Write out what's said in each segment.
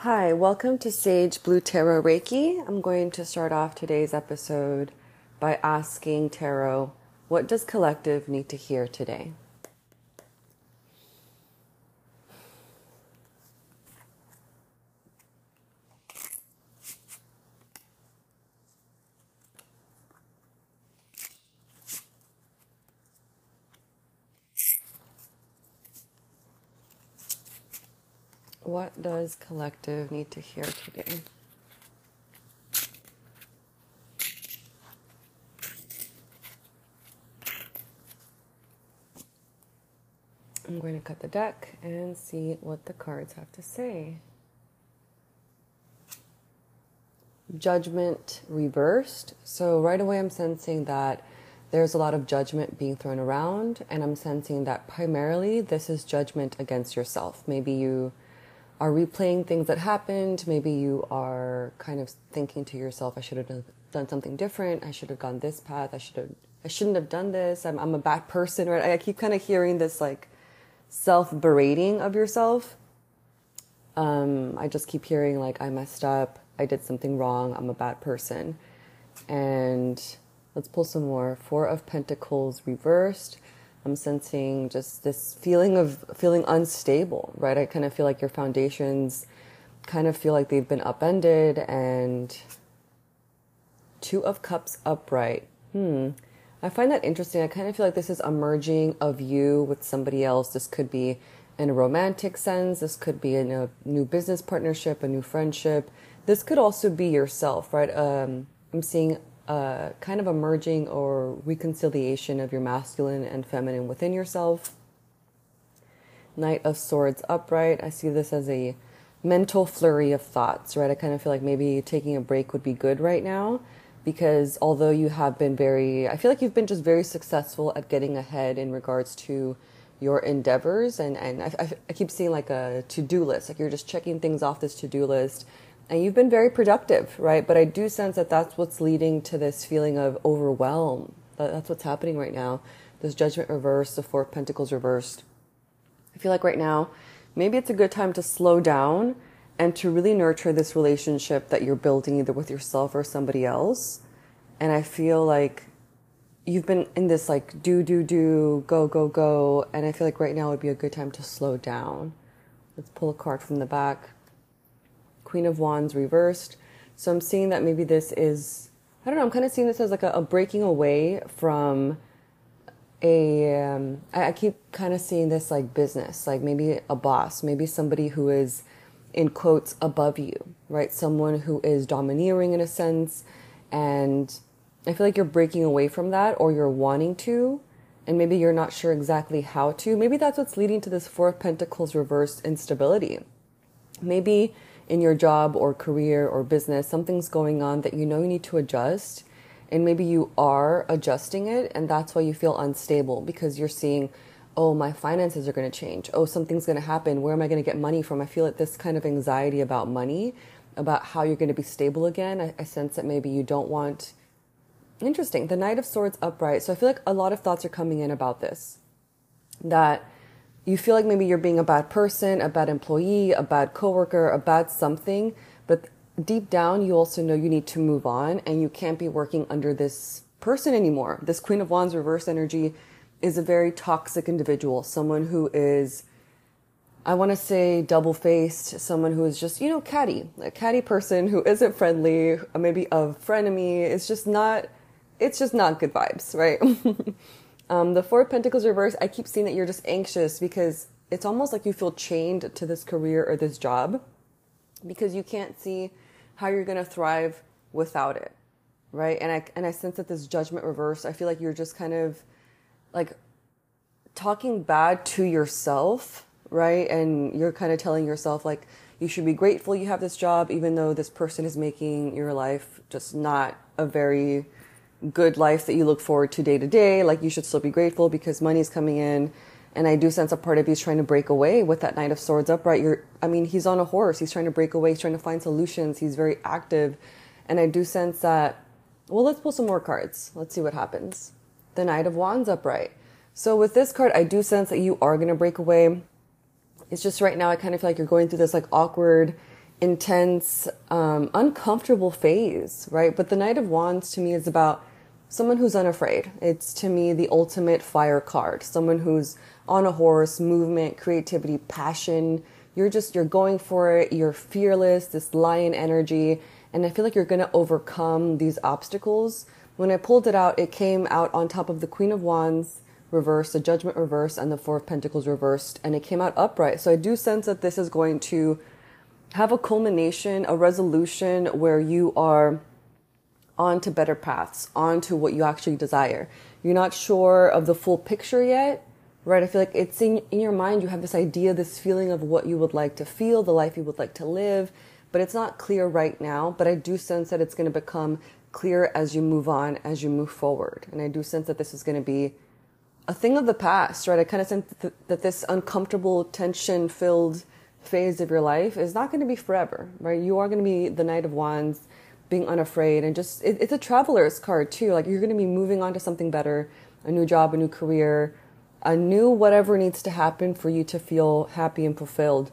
Hi, welcome to Sage Blue Tarot Reiki. I'm going to start off today's episode by asking Tarot, what does collective need to hear today? What does collective need to hear today? I'm going to cut the deck and see what the cards have to say. Judgment reversed. So right away I'm sensing that there's a lot of judgment being thrown around, and I'm sensing that primarily this is judgment against yourself. Maybe you are replaying things that happened. Maybe you are kind of thinking to yourself, I should have done something different. I should have gone this path. I shouldn't have done this. I'm a bad person, right? I keep kind of hearing this like self-berating of yourself. I just keep hearing like, I messed up. I did something wrong. I'm a bad person. And let's pull some more. Four of Pentacles reversed. I'm sensing just this feeling of feeling unstable, right? I kind of feel like your foundations kind of feel like they've been upended. And Two of Cups upright. I find that interesting. I kind of feel like this is a merging of you with somebody else. This could be in a romantic sense. This could be in a new business partnership, a new friendship. This could also be yourself, right? I'm seeing kind of a merging or reconciliation of your masculine and feminine within yourself. Knight of Swords upright. I see this as a mental flurry of thoughts, right? I kind of feel like maybe taking a break would be good right now, because although you have been I feel like you've been just very successful at getting ahead in regards to your endeavors. And I keep seeing like a to-do list, like you're just checking things off this to-do list. And you've been very productive, right? But I do sense that that's what's leading to this feeling of overwhelm. That's what's happening right now. This Judgment reversed, the Four of Pentacles reversed. I feel like right now, maybe it's a good time to slow down and to really nurture this relationship that you're building either with yourself or somebody else. And I feel like you've been in this like do, go, go, go. And I feel like right now would be a good time to slow down. Let's pull a card from the back. Queen of Wands reversed. So I'm seeing that maybe this is, I don't know, I'm kind of seeing this as like a breaking away from I keep kind of seeing this like business, like maybe a boss, maybe somebody who is in quotes above you, right? Someone who is domineering in a sense. And I feel like you're breaking away from that, or you're wanting to, and maybe you're not sure exactly how to. Maybe that's what's leading to this Four of Pentacles reversed instability. Maybe in your job or career or business, something's going on that you know you need to adjust, and maybe you are adjusting it, and that's why you feel unstable, because you're seeing, oh, my finances are going to change. Oh, something's going to happen. Where am I going to get money from? I feel like this kind of anxiety about money, about how you're going to be stable again. I sense that maybe you don't want... Interesting. The Knight of Swords upright. So I feel like a lot of thoughts are coming in about this, that you feel like maybe you're being a bad person, a bad employee, a bad coworker, a bad something, but deep down you also know you need to move on, and you can't be working under this person anymore. This Queen of Wands reverse energy is a very toxic individual, someone who is, I want to say, double-faced, someone who is just, catty, a catty person who isn't friendly, maybe a frenemy. It's just not good vibes, right? The Four of Pentacles reverse, I keep seeing that you're just anxious because it's almost like you feel chained to this career or this job because you can't see how you're going to thrive without it, right? And I sense that this Judgment reverse, I feel like you're just kind of like talking bad to yourself, right? And you're kind of telling yourself like you should be grateful you have this job, even though this person is making your life just not a very good life that you look forward to day. Like you should still be grateful because money's coming in. And I do sense a part of you is trying to break away with that Knight of Swords upright. He's on a horse. He's trying to break away. He's trying to find solutions. He's very active. And I do sense that, well, let's pull some more cards. Let's see what happens. The Knight of Wands upright. So with this card, I do sense that you are going to break away. It's just right now, I kind of feel like you're going through this like awkward intense, uncomfortable phase, right? But the Knight of Wands to me is about someone who's unafraid. It's to me the ultimate fire card. Someone who's on a horse, movement, creativity, passion. You're going for it. You're fearless, this lion energy. And I feel like you're going to overcome these obstacles. When I pulled it out, it came out on top of the Queen of Wands reversed, the Judgment reversed, and the Four of Pentacles reversed. And it came out upright. So I do sense that this is going to have a culmination, a resolution where you are on to better paths, on to what you actually desire. You're not sure of the full picture yet, right? I feel like it's in your mind. You have this idea, this feeling of what you would like to feel, the life you would like to live, but it's not clear right now. But I do sense that it's going to become clear as you move on, as you move forward. And I do sense that this is going to be a thing of the past, right? I kind of sense that this uncomfortable, tension-filled phase of your life is not going to be forever, right? You are going to be the Knight of Wands, being unafraid, and just it's a traveler's card too. Like you're going to be moving on to something better, a new job, a new career, a new whatever needs to happen for you to feel happy and fulfilled.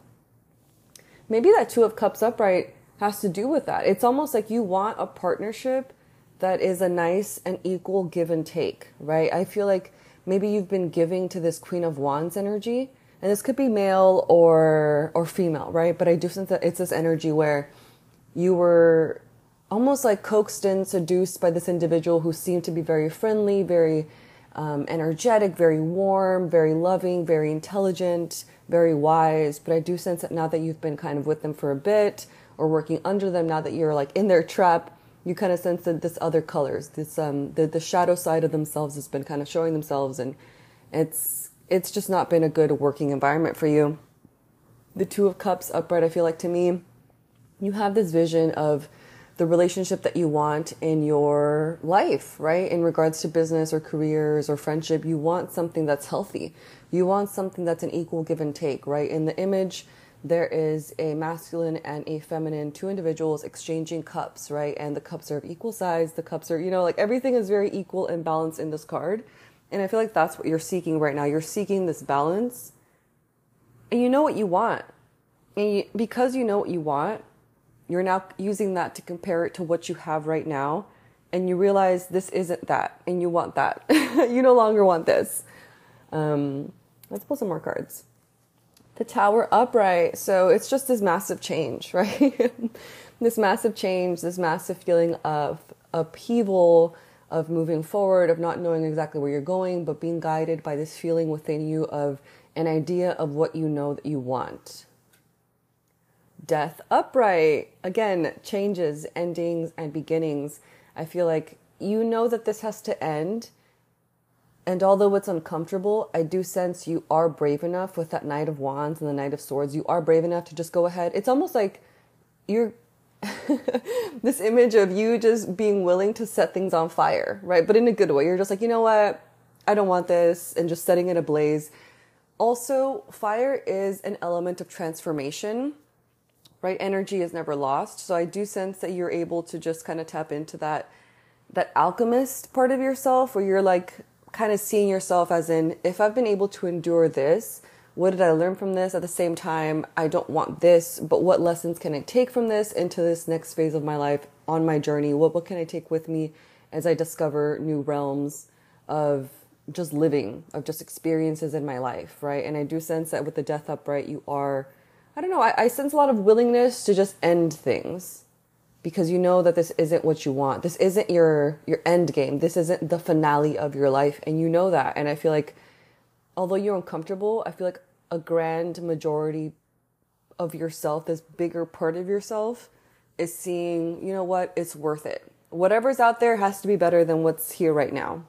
Maybe that Two of Cups upright has to do with that. It's almost like you want a partnership that is a nice and equal give and take, right? I feel like maybe you've been giving to this Queen of Wands energy, and this could be male or female, right? But I do sense that it's this energy where you were almost like coaxed in, seduced by this individual who seemed to be very friendly, very energetic, very warm, very loving, very intelligent, very wise. But I do sense that now that you've been kind of with them for a bit or working under them, now that you're like in their trap, you kind of sense that this other colors, this the shadow side of themselves has been kind of showing themselves, and it's just not been a good working environment for you. The Two of Cups upright, I feel like to me, you have this vision of the relationship that you want in your life, right? In regards to business or careers or friendship, you want something that's healthy. You want something that's an equal give and take, right? In the image, there is a masculine and a feminine, two individuals exchanging cups, right? And the cups are of equal size. The cups are, like everything is very equal and balanced in this card. And I feel like that's what you're seeking right now. You're seeking this balance, and you know what you want. And because you know what you want, you're now using that to compare it to what you have right now. And you realize this isn't that, and you want that. You no longer want this. Let's pull some more cards. The Tower upright. So it's just this massive change, right? This massive change, this massive feeling of upheaval, of moving forward, of not knowing exactly where you're going, but being guided by this feeling within you of an idea of what you know that you want. Death upright. Again, changes, endings, and beginnings. I feel like you know that this has to end. And although it's uncomfortable, I do sense you are brave enough with that Knight of Wands and the Knight of Swords. You are brave enough to just go ahead. It's almost like you're this image of you just being willing to set things on fire, right? But in a good way. You're just like, you know what? I don't want this, and just setting it ablaze. Also, fire is an element of transformation, right? Energy is never lost. So I do sense that you're able to just kind of tap into that alchemist part of yourself where you're like kind of seeing yourself as in, if I've been able to endure this, what did I learn from this? At the same time, I don't want this, but what lessons can I take from this into this next phase of my life on my journey? What can I take with me as I discover new realms of just living, of just experiences in my life, right? And I do sense that with the Death upright, you are, I don't know, I sense a lot of willingness to just end things because you know that this isn't what you want. This isn't your end game. This isn't the finale of your life, and you know that. And I feel like although you're uncomfortable, I feel like a grand majority of yourself, this bigger part of yourself, is seeing, you know what, it's worth it. Whatever's out there has to be better than what's here right now.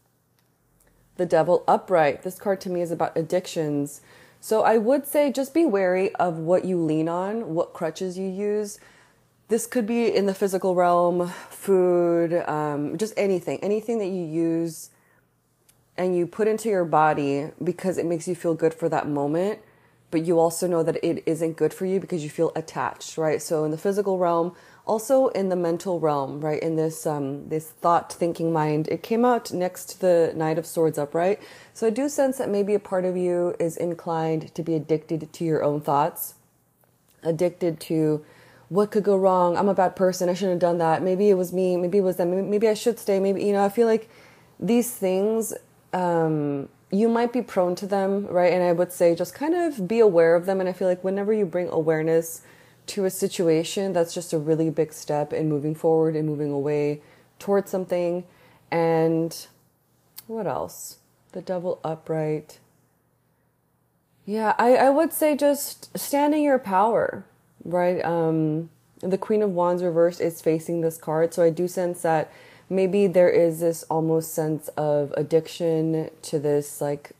The Devil upright. This card to me is about addictions. So I would say just be wary of what you lean on, what crutches you use. This could be in the physical realm, food, just anything that you use and you put into your body because it makes you feel good for that moment, but you also know that it isn't good for you because you feel attached, right? So in the physical realm, also in the mental realm, right? In this this thought thinking mind, it came out next to the Knight of Swords upright. So I do sense that maybe a part of you is inclined to be addicted to your own thoughts. addicted to what could go wrong. I'm a bad person. I shouldn't have done that. Maybe it was me. Maybe it was them. Maybe I should stay. Maybe, I feel like these things, you might be prone to them, right? And I would say just kind of be aware of them. And I feel like whenever you bring awareness to a situation, that's just a really big step in moving forward and moving away towards something. And what else? The Devil upright. Yeah, I would say just stand in your power, right? The Queen of Wands reversed is facing this card. So I do sense that maybe there is this almost sense of addiction to this, like,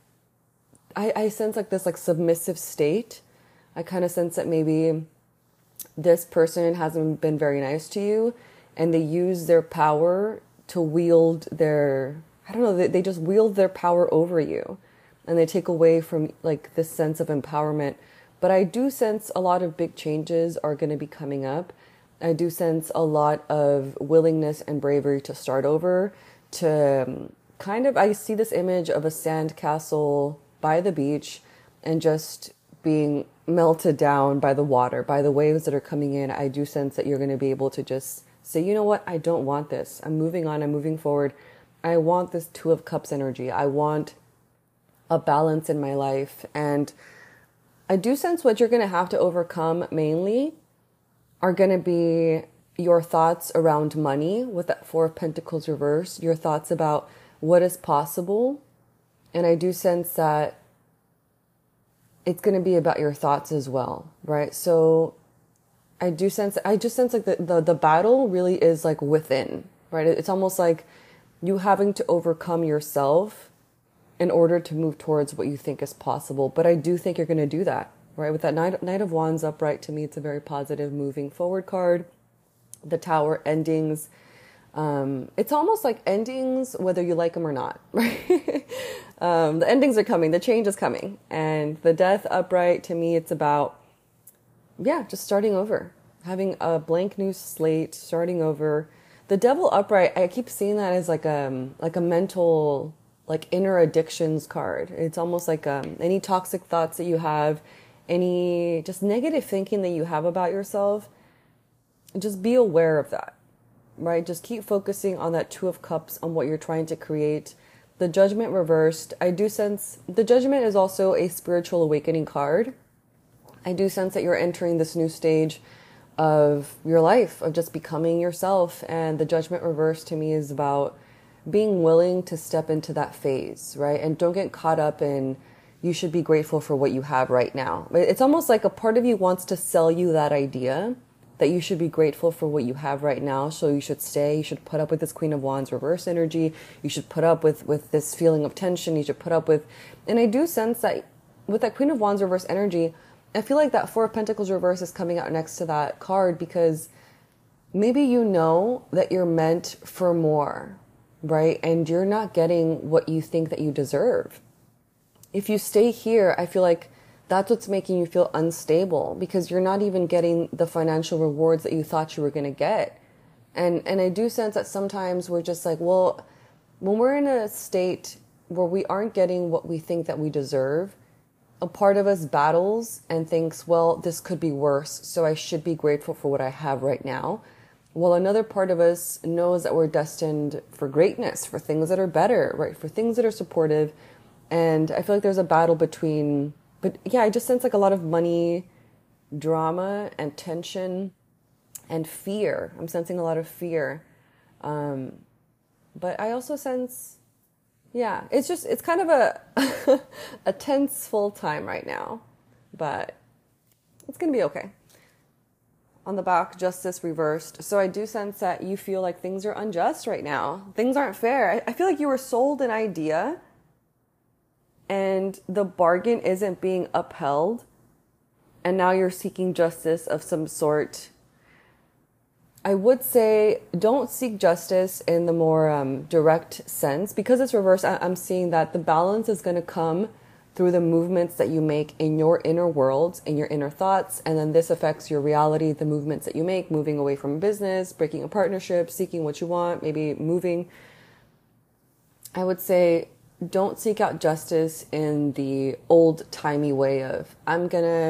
I sense like this like submissive state. I kind of sense that maybe this person hasn't been very nice to you and they use their power to wield their, I don't know, they just wield their power over you. And they take away from like this sense of empowerment. But I do sense a lot of big changes are going to be coming up. I do sense a lot of willingness and bravery to start over, to kind of, I see this image of a sand castle by the beach and just being melted down by the water, by the waves that are coming in. I do sense that you're going to be able to just say, you know what, I don't want this. I'm moving on. I'm moving forward. I want this Two of Cups energy. I want a balance in my life. And I do sense what you're going to have to overcome mainly are going to be your thoughts around money with that Four of Pentacles reverse, your thoughts about what is possible. And I do sense that it's going to be about your thoughts as well, right? So I just sense like the battle really is like within, right? It's almost like you having to overcome yourself in order to move towards what you think is possible. But I do think you're going to do that, right? With that Knight of Wands upright, to me, it's a very positive moving forward card. The Tower, endings. It's almost like endings, whether you like them or not, right? The endings are coming. The change is coming. And the Death upright, to me, it's about, just starting over. Having a blank new slate, starting over. The Devil upright, I keep seeing that as like a mental, like inner addictions card. It's almost like any toxic thoughts that you have, any just negative thinking that you have about yourself, just be aware of that, right? Just keep focusing on that Two of Cups, on what you're trying to create. The Judgment reversed, I do sense the Judgment is also a spiritual awakening card. I do sense that you're entering this new stage of your life, of just becoming yourself. And the Judgment reversed to me is about being willing to step into that phase, right? And don't get caught up in, you should be grateful for what you have right now. It's almost like a part of you wants to sell you that idea that you should be grateful for what you have right now. So you should stay, you should put up with this Queen of Wands reverse energy. You should put up with this feeling of tension. You should put up with, and I do sense that with that Queen of Wands reverse energy, I feel like that Four of Pentacles reverse is coming out next to that card because maybe you know that you're meant for more, right? And you're not getting what you think that you deserve. If you stay here, I feel like that's what's making you feel unstable because you're not even getting the financial rewards that you thought you were going to get. And I do sense that sometimes we're just like, well, when we're in a state where we aren't getting what we think that we deserve, a part of us battles and thinks, well, this could be worse, so I should be grateful for what I have right now. Well, another part of us knows that we're destined for greatness, for things that are better, right? For things that are supportive. And I feel like there's a battle between, I just sense like a lot of money, drama and tension and fear. I'm sensing a lot of fear. But I also sense, it's kind of a, a tense full time right now, but it's going to be okay. On the back, Justice reversed. So I do sense that you feel like things are unjust right now. Things aren't fair. I feel like you were sold an idea and the bargain isn't being upheld. And now you're seeking justice of some sort. I would say don't seek justice in the more direct sense. Because it's reversed, I'm seeing that the balance is going to come through the movements that you make in your inner worlds, in your inner thoughts. And then this affects your reality, the movements that you make, moving away from business, breaking a partnership, seeking what you want, maybe moving. I would say don't seek out justice in the old-timey way of, I'm going to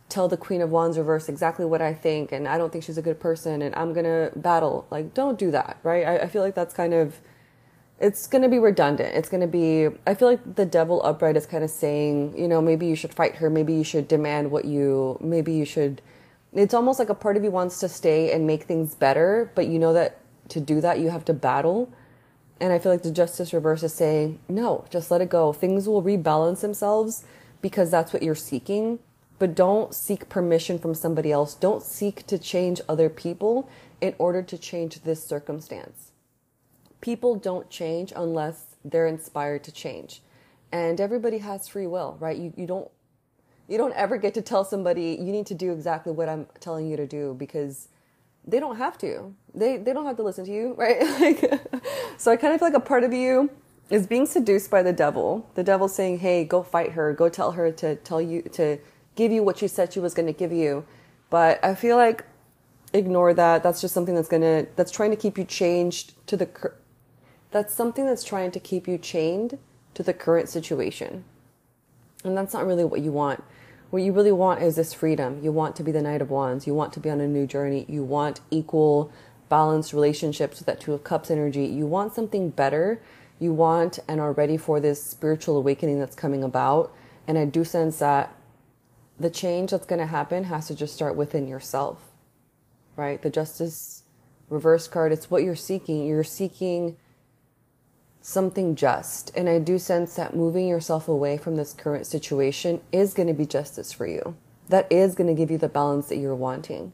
tell the Queen of Wands reverse exactly what I think, and I don't think she's a good person, and I'm gonna battle. Like, don't do that, right? I feel like that's kind of, it's gonna be redundant. It's gonna be, I feel like the Devil upright is kind of saying, you know, maybe you should fight her, maybe you should demand maybe you should, it's almost like a part of you wants to stay and make things better, but you know that to do that you have to battle. And I feel like the Justice reverse is saying, no, just let it go. Things will rebalance themselves because that's what you're seeking. But don't seek permission from somebody else. Don't seek to change other people in order to change this circumstance. People don't change unless they're inspired to change. And everybody has free will, right? You don't ever get to tell somebody you need to do exactly what I'm telling you to do, because they don't have to. They don't have to listen to you, right? Like, so I kind of feel like a part of you is being seduced by the devil. The devil's saying, hey, go fight her. Go tell her to give you what she said she was going to give you. But I feel like ignore that. That's just something that's trying to keep you changed to that's something that's trying to keep you chained to the current situation. And that's not really what you want. What you really want is this freedom. You want to be the Knight of Wands. You want to be on a new journey. You want equal, balanced relationships with that Two of Cups energy. You want something better. You want and are ready for this spiritual awakening that's coming about. And I do sense that the change that's going to happen has to just start within yourself, right? The Justice reverse card, it's what you're seeking. You're seeking something just. And I do sense that moving yourself away from this current situation is going to be justice for you. That is going to give you the balance that you're wanting.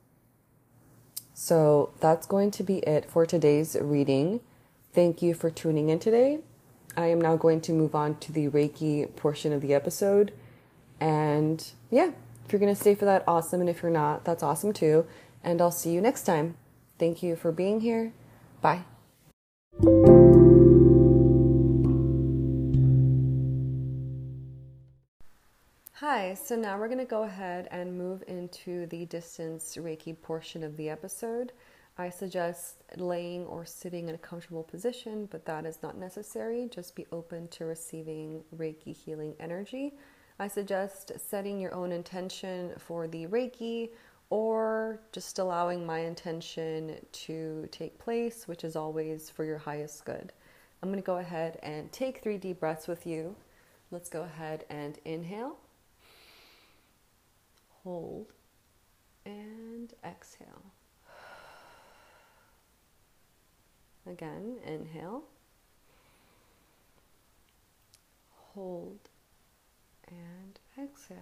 So that's going to be it for today's reading. Thank you for tuning in today. I am now going to move on to the Reiki portion of the episode. And yeah, if you're going to stay for that, awesome. And if you're not, that's awesome too. And I'll see you next time. Thank you for being here. Bye. Hi, so now we're going to go ahead and move into the distance Reiki portion of the episode. I suggest laying or sitting in a comfortable position, but that is not necessary. Just be open to receiving Reiki healing energy. I suggest setting your own intention for the Reiki, or just allowing my intention to take place, which is always for your highest good. I'm going to go ahead and take 3 deep breaths with you. Let's go ahead and inhale. Hold and exhale. Again, inhale. Hold and exhale.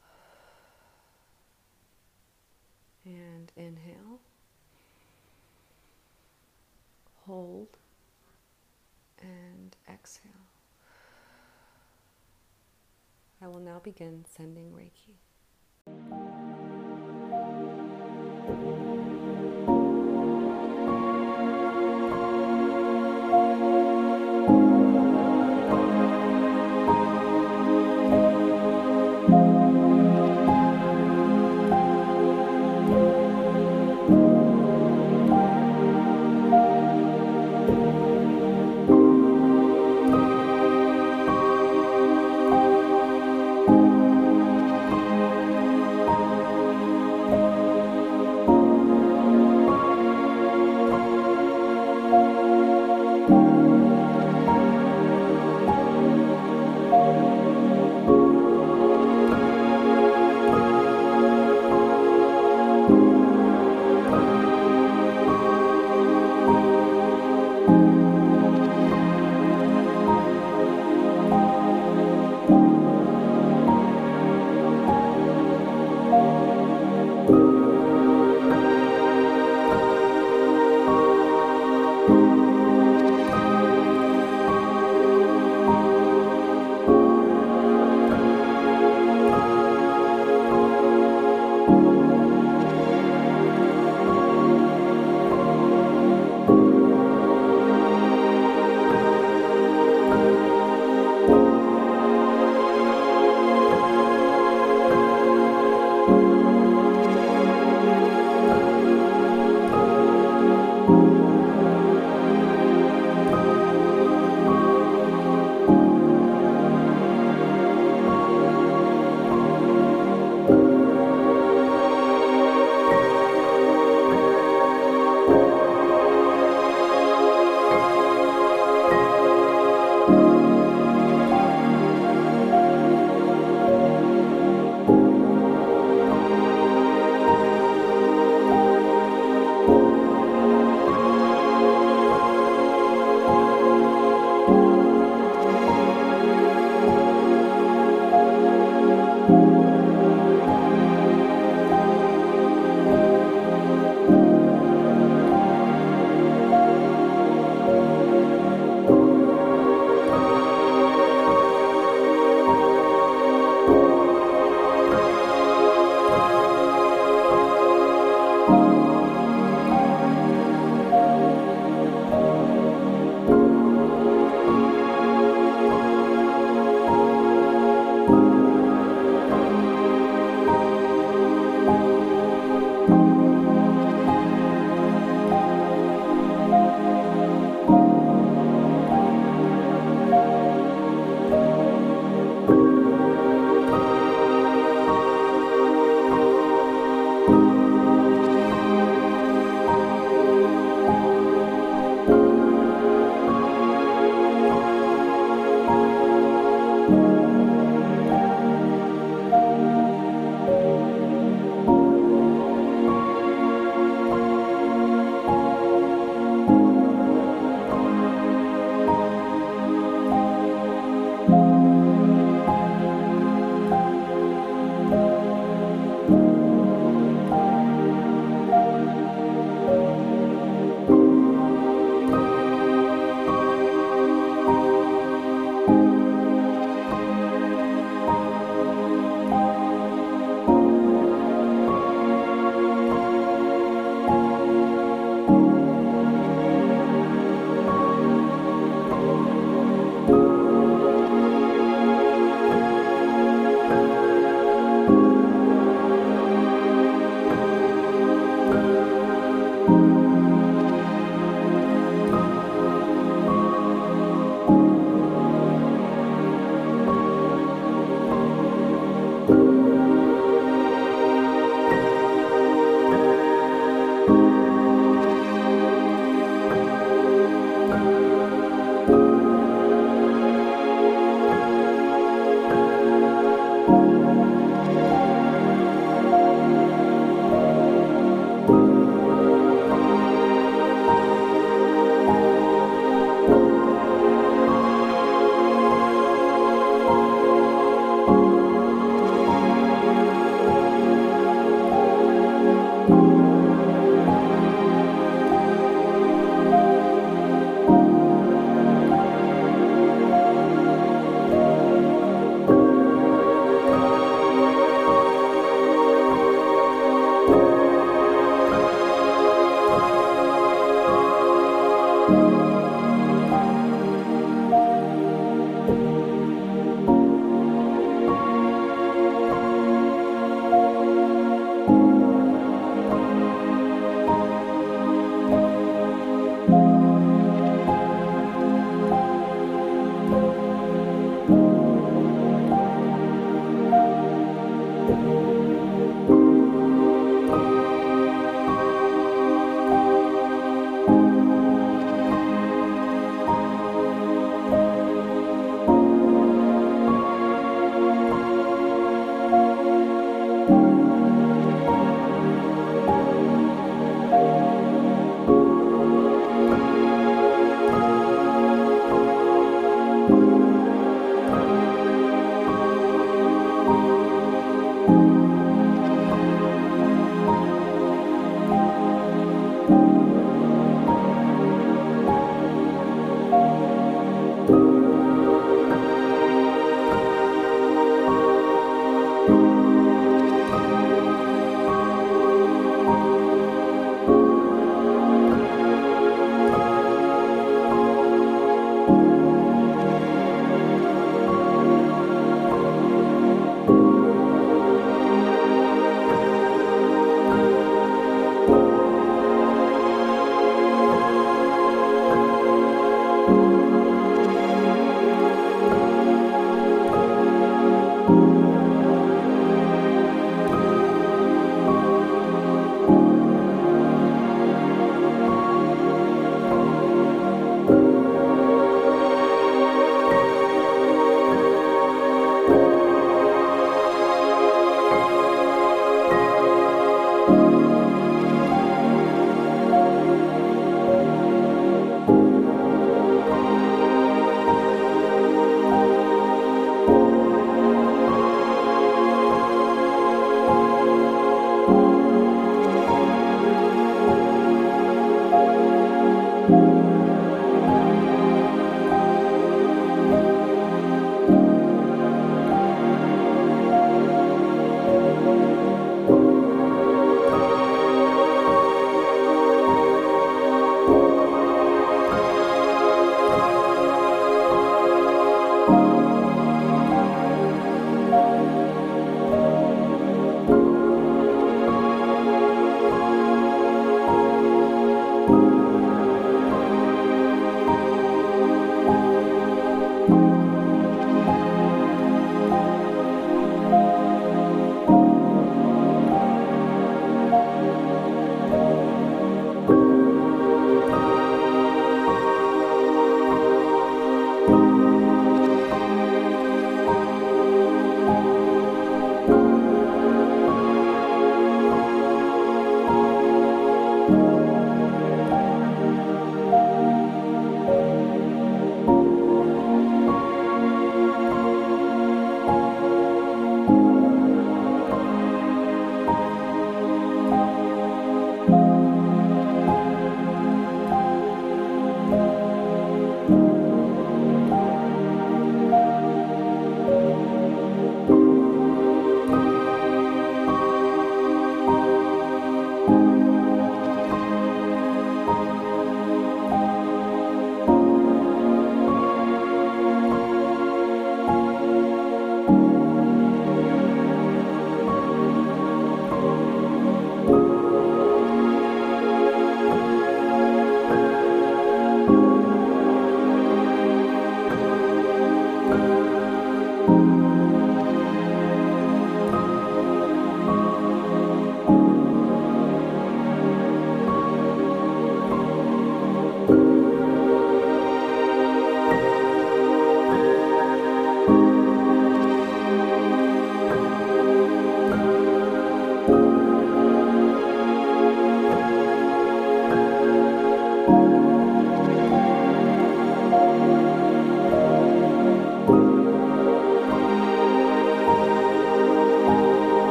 And inhale. Hold and exhale. I will now begin sending Reiki.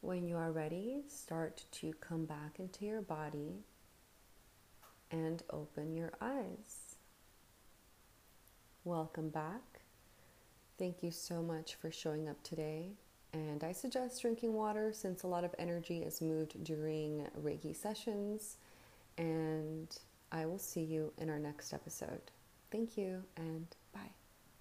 When you are ready, start to come back into your body and open your eyes. Welcome back. Thank you so much for showing up today. And I suggest drinking water since a lot of energy is moved during Reiki sessions. And I will see you in our next episode. Thank you and bye.